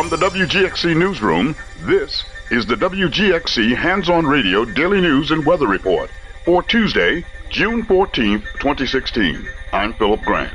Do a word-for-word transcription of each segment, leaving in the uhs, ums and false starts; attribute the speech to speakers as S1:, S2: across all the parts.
S1: From the W G X C Newsroom, this is the W G X C Hands-On Radio Daily News and Weather Report for Tuesday, June fourteenth, twenty sixteen. I'm Philip Grant.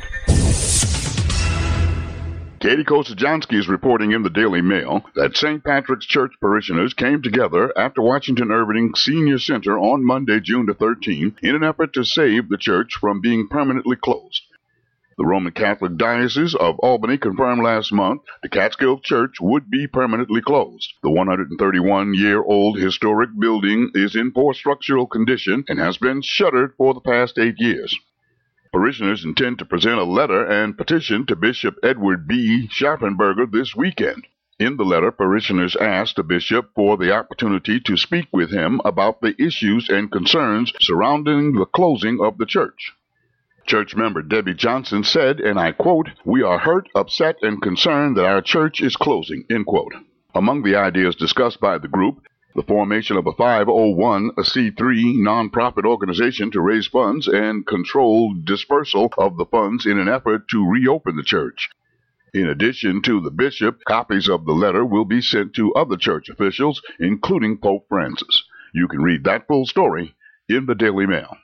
S1: Katie Kosajansky is reporting in the Daily Mail that Saint Patrick's Church parishioners came together at the Washington Irving Senior Center on Monday, June the thirteenth, in an effort to save the church from being permanently closed. The Roman Catholic Diocese of Albany confirmed last month the Catskill Church would be permanently closed. The one hundred thirty-one-year-old historic building is in poor structural condition and has been shuttered for the past eight years. Parishioners intend to present a letter and petition to Bishop Edward B. Schaffenberger this weekend. In the letter, parishioners asked the bishop for the opportunity to speak with him about the issues and concerns surrounding the closing of the church. Church member Debbie Johnson said, and I quote, "We are hurt, upset, and concerned that our church is closing," end quote. Among the ideas discussed by the group, the formation of a five oh one c three nonprofit organization to raise funds and control dispersal of the funds in an effort to reopen the church. In addition to the bishop, copies of the letter will be sent to other church officials, including Pope Francis. You can read that full story in the Daily Mail.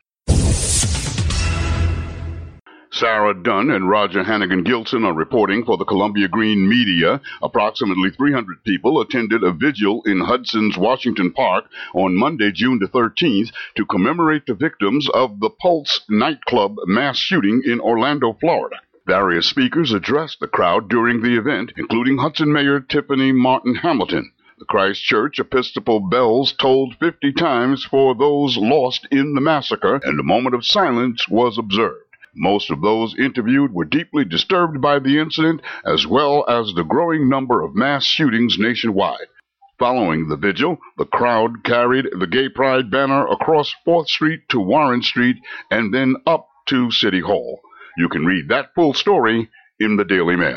S1: Sarah Dunn and Roger Hannigan-Gilson are reporting for the Columbia Green Media. Approximately three hundred people attended a vigil in Hudson's Washington Park on Monday, June the thirteenth, to commemorate the victims of the Pulse nightclub mass shooting in Orlando, Florida. Various speakers addressed the crowd during the event, including Hudson Mayor Tiffany Martin Hamilton. The Christ Church Episcopal bells tolled fifty times for those lost in the massacre, and a moment of silence was observed. Most of those interviewed were deeply disturbed by the incident, as well as the growing number of mass shootings nationwide. Following the vigil, the crowd carried the Gay Pride banner across fourth Street to Warren Street and then up to City Hall. You can read that full story in the Daily Mail.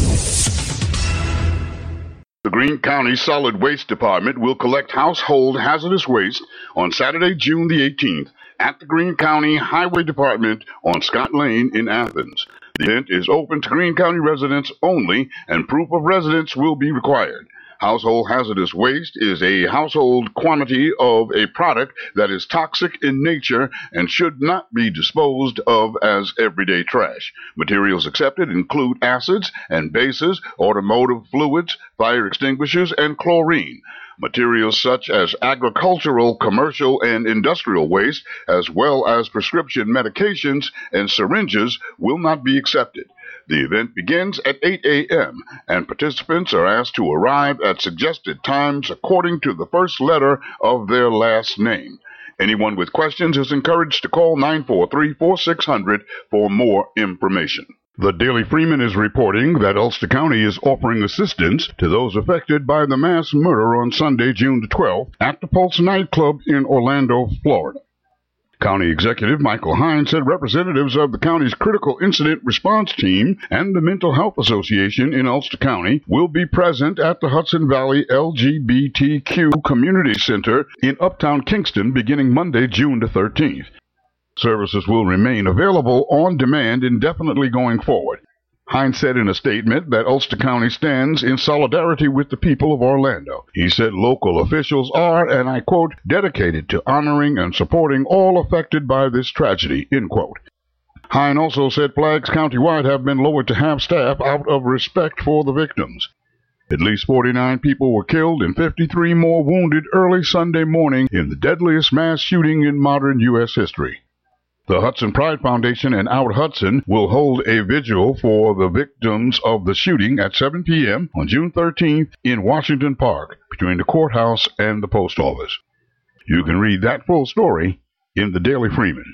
S1: The Greene County Solid Waste Department will collect household hazardous waste on Saturday, June the eighteenth, at the Greene County Highway Department on Scott Lane in Athens. The event is open to Greene County residents only, and proof of residence will be required. Household hazardous waste is a household quantity of a product that is toxic in nature and should not be disposed of as everyday trash. Materials accepted include acids and bases, automotive fluids, fire extinguishers, and chlorine. Materials such as agricultural, commercial, and industrial waste, as well as prescription medications and syringes, will not be accepted. The event begins at eight a.m., and participants are asked to arrive at suggested times according to the first letter of their last name. Anyone with questions is encouraged to call nine four three, four six zero zero for more information. The Daily Freeman is reporting that Ulster County is offering assistance to those affected by the mass murder on Sunday, June the twelfth, at the Pulse nightclub in Orlando, Florida. County Executive Michael Hines said representatives of the county's Critical Incident Response Team and the Mental Health Association in Ulster County will be present at the Hudson Valley L G B T Q Community Center in Uptown Kingston beginning Monday, June the thirteenth. Services will remain available on demand indefinitely going forward. Hines said in a statement that Ulster County stands in solidarity with the people of Orlando. He said local officials are, and I quote, dedicated to honoring and supporting all affected by this tragedy, end quote. Hines also said flags countywide have been lowered to half staff out of respect for the victims. At least forty-nine people were killed and fifty-three more wounded early Sunday morning in the deadliest mass shooting in modern U S history. The Hudson Pride Foundation and Out Hudson will hold a vigil for the victims of the shooting at seven p.m. on June thirteenth in Washington Park, between the courthouse and the post office. You can read that full story in the Daily Freeman.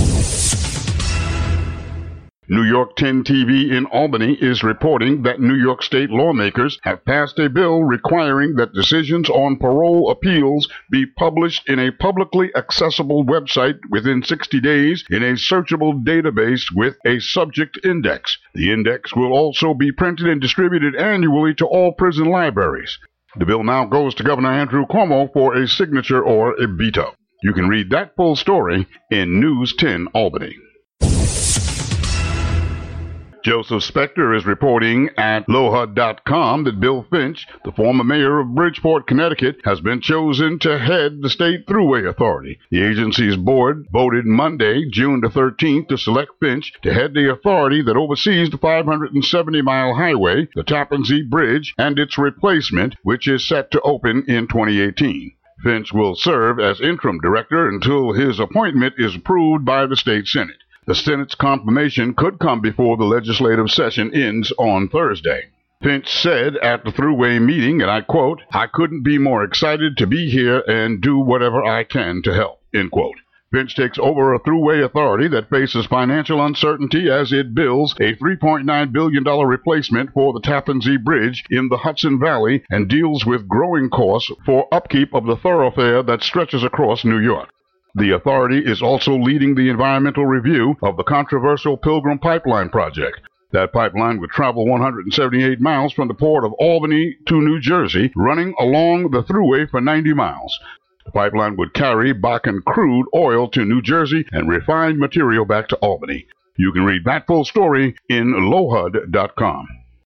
S1: New York ten T V in Albany is reporting that New York State lawmakers have passed a bill requiring that decisions on parole appeals be published in a publicly accessible website within sixty days in a searchable database with a subject index. The index will also be printed and distributed annually to all prison libraries. The bill now goes to Governor Andrew Cuomo for a signature or a veto. You can read that full story in News ten Albany. Joseph Spector is reporting at Lohud dot com that Bill Finch, the former mayor of Bridgeport, Connecticut, has been chosen to head the State Thruway Authority. The agency's board voted Monday, June the thirteenth, to select Finch to head the authority that oversees the five hundred seventy mile highway, the Tappan Zee Bridge, and its replacement, which is set to open in twenty eighteen. Finch will serve as interim director until his appointment is approved by the state Senate. The Senate's confirmation could come before the legislative session ends on Thursday. Finch said at the Thruway meeting, and I quote, "I couldn't be more excited to be here and do whatever I can to help," end quote. Finch takes over a Thruway authority that faces financial uncertainty as it builds a three point nine billion dollars replacement for the Tappan Zee Bridge in the Hudson Valley and deals with growing costs for upkeep of the thoroughfare that stretches across New York. The authority is also leading the environmental review of the controversial Pilgrim Pipeline project. That pipeline would travel one hundred seventy-eight miles from the port of Albany to New Jersey, running along the Thruway for ninety miles. The pipeline would carry Bakken crude oil to New Jersey and refined material back to Albany. You can read that full story in Lohud dot com.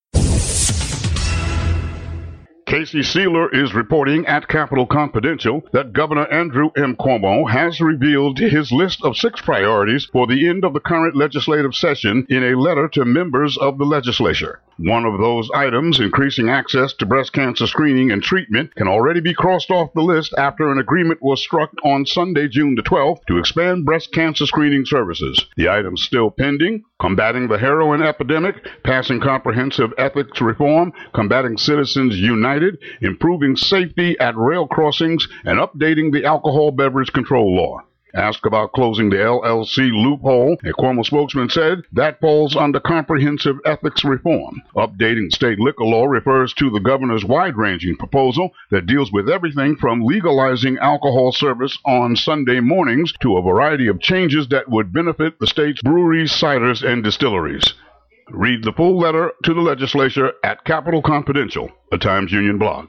S1: Casey Seeler is reporting at Capitol Confidential that Governor Andrew M. Cuomo has revealed his list of six priorities for the end of the current legislative session in a letter to members of the legislature. One of those items, increasing access to breast cancer screening and treatment, can already be crossed off the list after an agreement was struck on Sunday, June the twelfth, to expand breast cancer screening services. The items still pending: combating the heroin epidemic, passing comprehensive ethics reform, combating Citizens United, improving safety at rail crossings, and updating the alcohol beverage control law. Asked about closing the L L C loophole, a Cuomo spokesman said that falls under comprehensive ethics reform. Updating state liquor law refers to the governor's wide-ranging proposal that deals with everything from legalizing alcohol service on Sunday mornings to a variety of changes that would benefit the state's breweries, ciders, and distilleries. Read the full letter to the legislature at Capitol Confidential, a Times Union blog.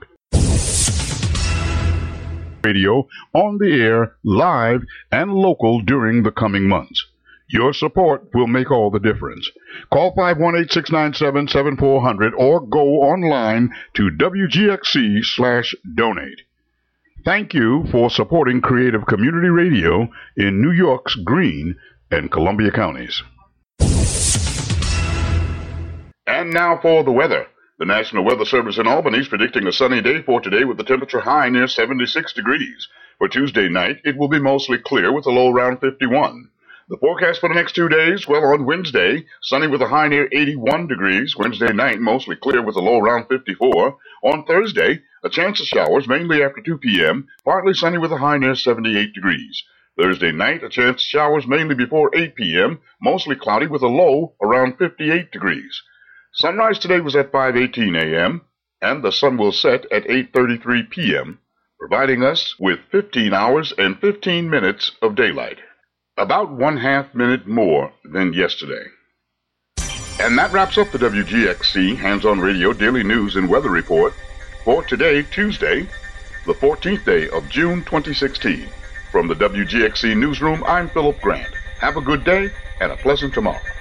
S1: Radio on the air, live and local during the coming months. Your support will make all the difference. Call five one eight, six nine seven, seven four zero zero or go online to W G X C slash donate. Thank you for supporting Creative Community Radio in New York's Greene and Columbia counties. And now for the weather. The National Weather Service in Albany is predicting a sunny day for today with the temperature high near seventy-six degrees. For Tuesday night, it will be mostly clear with a low around fifty-one. The forecast for the next two days, well, on Wednesday, sunny with a high near eighty-one degrees. Wednesday night, mostly clear with a low around fifty-four. On Thursday, a chance of showers, mainly after two p.m., partly sunny with a high near seventy-eight degrees. Thursday night, a chance of showers, mainly before eight p.m., mostly cloudy with a low around fifty-eight degrees. Sunrise today was at five eighteen a.m., and the sun will set at eight thirty-three p.m., providing us with fifteen hours and fifteen minutes of daylight. About one half minute more than yesterday. And that wraps up the W G X C Hands-On Radio Daily News and Weather Report for today, Tuesday, the fourteenth day of June twenty sixteen. From the W G X C Newsroom, I'm Philip Grant. Have a good day and a pleasant tomorrow.